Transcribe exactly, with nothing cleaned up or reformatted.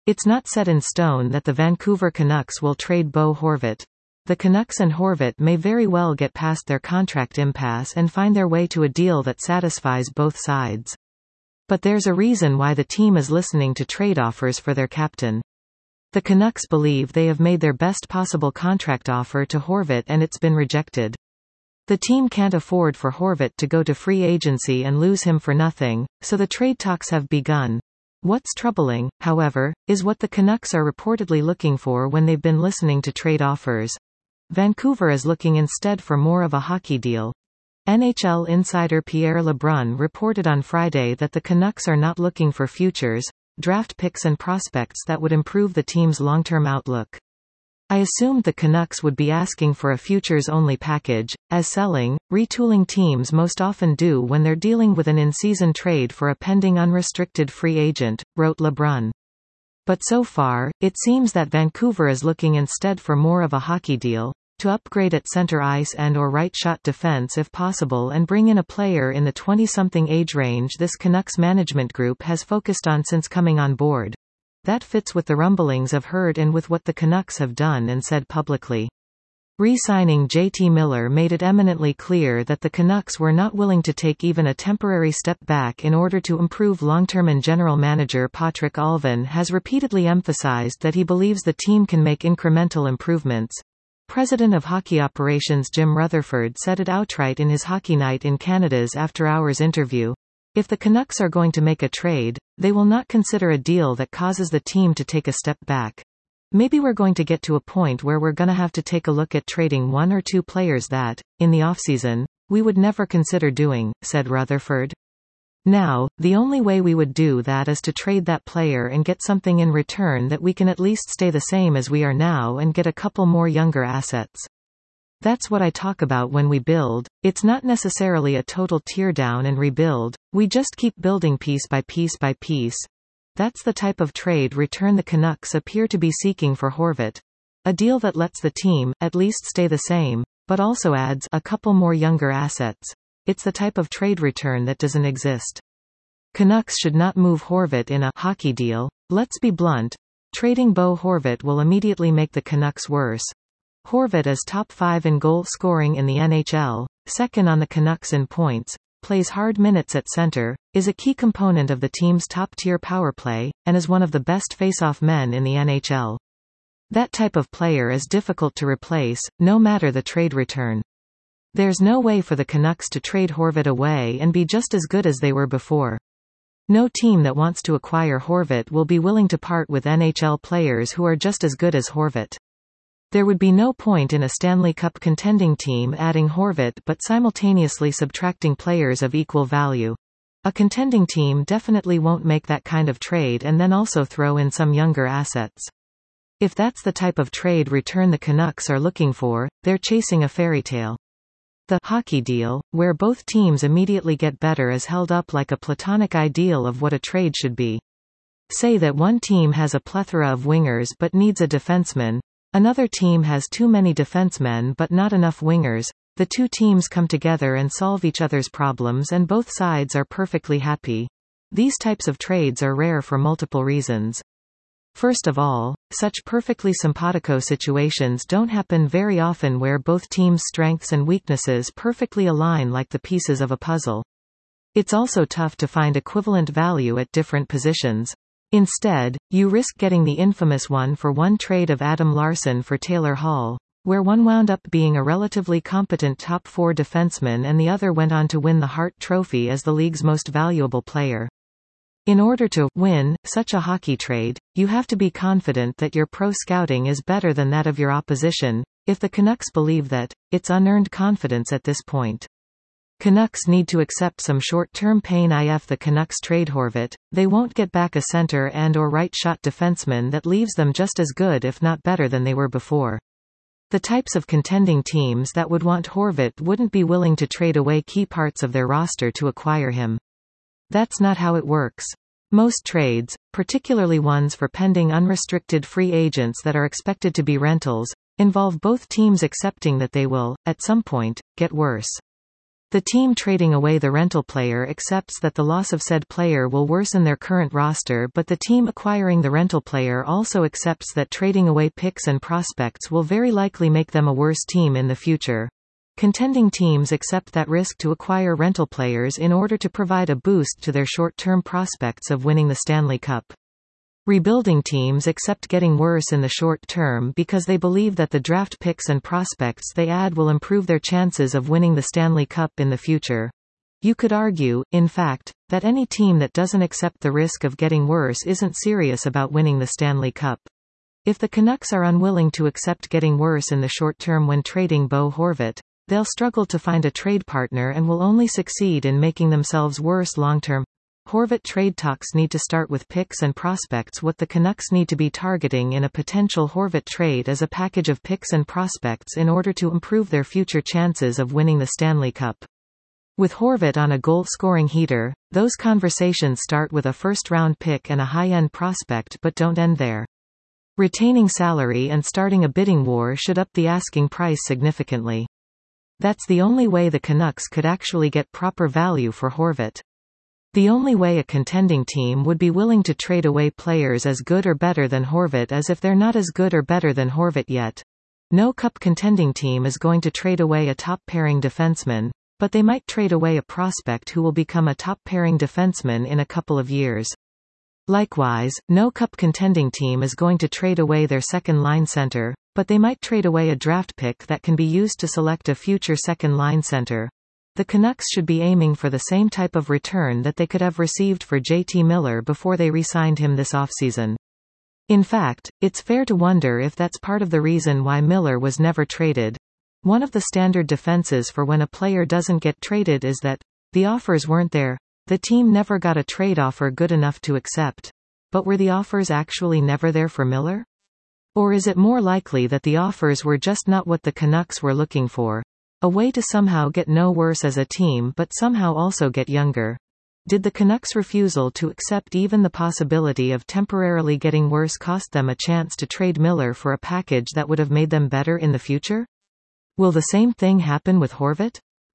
It's not set in stone that the Vancouver Canucks will trade Bo Horvat. The Canucks and Horvat may very well get past their contract impasse and find their way to a deal that satisfies both sides. But there's a reason why the team is listening to trade offers for their captain. The Canucks believe they have made their best possible contract offer to Horvat and it's been rejected. The team can't afford for Horvat to go to free agency and lose him for nothing, so the trade talks have begun. What's troubling, however, is what the Canucks are reportedly looking for when they've been listening to trade offers. Vancouver is looking instead for more of a hockey deal. N H L insider Pierre LeBrun reported on Friday that the Canucks are not looking for futures, draft picks and prospects that would improve the team's long-term outlook. I assumed the Canucks would be asking for a futures-only package, as selling, retooling teams most often do when they're dealing with an in-season trade for a pending unrestricted free agent, wrote LeBrun. But so far, it seems that Vancouver is looking instead for more of a hockey deal, to upgrade at center ice and or right shot defense if possible and bring in a player in the twenty-something age range this Canucks management group has focused on since coming on board. That fits with the rumblings I've heard and with what the Canucks have done and said publicly. Re-signing J T Miller made it eminently clear that the Canucks were not willing to take even a temporary step back in order to improve long-term, and general manager Patrick Allvin has repeatedly emphasized that he believes the team can make incremental improvements. President of Hockey Operations Jim Rutherford said it outright in his Hockey Night in Canada's After Hours interview. If the Canucks are going to make a trade, they will not consider a deal that causes the team to take a step back. Maybe we're going to get to a point where we're gonna have to take a look at trading one or two players that, in the offseason, we would never consider doing, said Rutherford. Now, the only way we would do that is to trade that player and get something in return that we can at least stay the same as we are now and get a couple more younger assets. That's what I talk about when we build. It's not necessarily a total teardown and rebuild, we just keep building piece by piece by piece. That's the type of trade return the Canucks appear to be seeking for Horvat. A deal that lets the team, at least stay the same, but also adds a couple more younger assets. It's the type of trade return that doesn't exist. Canucks should not move Horvat in a hockey deal. Let's be blunt. Trading Bo Horvat will immediately make the Canucks worse. Horvat is top five in goal scoring in the N H L, second on the Canucks in points, plays hard minutes at center, is a key component of the team's top-tier power play, and is one of the best face-off men in the N H L. That type of player is difficult to replace, no matter the trade return. There's no way for the Canucks to trade Horvat away and be just as good as they were before. No team that wants to acquire Horvat will be willing to part with N H L players who are just as good as Horvat. There would be no point in a Stanley Cup contending team adding Horvat but simultaneously subtracting players of equal value. A contending team definitely won't make that kind of trade and then also throw in some younger assets. If that's the type of trade return the Canucks are looking for, they're chasing a fairy tale. The hockey deal, where both teams immediately get better, is held up like a platonic ideal of what a trade should be. Say that one team has a plethora of wingers but needs a defenseman. Another team has too many defensemen but not enough wingers. The two teams come together and solve each other's problems and both sides are perfectly happy. These types of trades are rare for multiple reasons. First of all, such perfectly simpatico situations don't happen very often where both teams' strengths and weaknesses perfectly align like the pieces of a puzzle. It's also tough to find equivalent value at different positions. Instead, you risk getting the infamous one-for-one trade of Adam Larsson for Taylor Hall, where one wound up being a relatively competent top-four defenseman and the other went on to win the Hart Trophy as the league's most valuable player. In order to win such a hockey trade, you have to be confident that your pro scouting is better than that of your opposition. If the Canucks believe that, it's unearned confidence at this point. Canucks need to accept some short-term pain. If the Canucks trade Horvat, they won't get back a center and or right-shot defenseman that leaves them just as good if not better than they were before. The types of contending teams that would want Horvat wouldn't be willing to trade away key parts of their roster to acquire him. That's not how it works. Most trades, particularly ones for pending unrestricted free agents that are expected to be rentals, involve both teams accepting that they will, at some point, get worse. The team trading away the rental player accepts that the loss of said player will worsen their current roster, but the team acquiring the rental player also accepts that trading away picks and prospects will very likely make them a worse team in the future. Contending teams accept that risk to acquire rental players in order to provide a boost to their short-term prospects of winning the Stanley Cup. Rebuilding teams accept getting worse in the short term because they believe that the draft picks and prospects they add will improve their chances of winning the Stanley Cup in the future. You could argue, in fact, that any team that doesn't accept the risk of getting worse isn't serious about winning the Stanley Cup. If the Canucks are unwilling to accept getting worse in the short term when trading Bo Horvat, they'll struggle to find a trade partner and will only succeed in making themselves worse long term. Horvat trade talks need to start with picks and prospects. What the Canucks need to be targeting in a potential Horvat trade is a package of picks and prospects in order to improve their future chances of winning the Stanley Cup. With Horvat on a goal-scoring heater, those conversations start with a first-round pick and a high-end prospect but don't end there. Retaining salary and starting a bidding war should up the asking price significantly. That's the only way the Canucks could actually get proper value for Horvat. The only way a contending team would be willing to trade away players as good or better than Horvat is if they're not as good or better than Horvat yet. No cup contending team is going to trade away a top-pairing defenseman, but they might trade away a prospect who will become a top-pairing defenseman in a couple of years. Likewise, no cup contending team is going to trade away their second-line center, but they might trade away a draft pick that can be used to select a future second-line center. The Canucks should be aiming for the same type of return that they could have received for J T Miller before they re-signed him this offseason. In fact, it's fair to wonder if that's part of the reason why Miller was never traded. One of the standard defenses for when a player doesn't get traded is that the offers weren't there. The team never got a trade offer good enough to accept. But were the offers actually never there for Miller? Or is it more likely that the offers were just not what the Canucks were looking for? A way to somehow get no worse as a team but somehow also get younger. Did the Canucks' refusal to accept even the possibility of temporarily getting worse cost them a chance to trade Miller for a package that would have made them better in the future? Will the same thing happen with Horvat?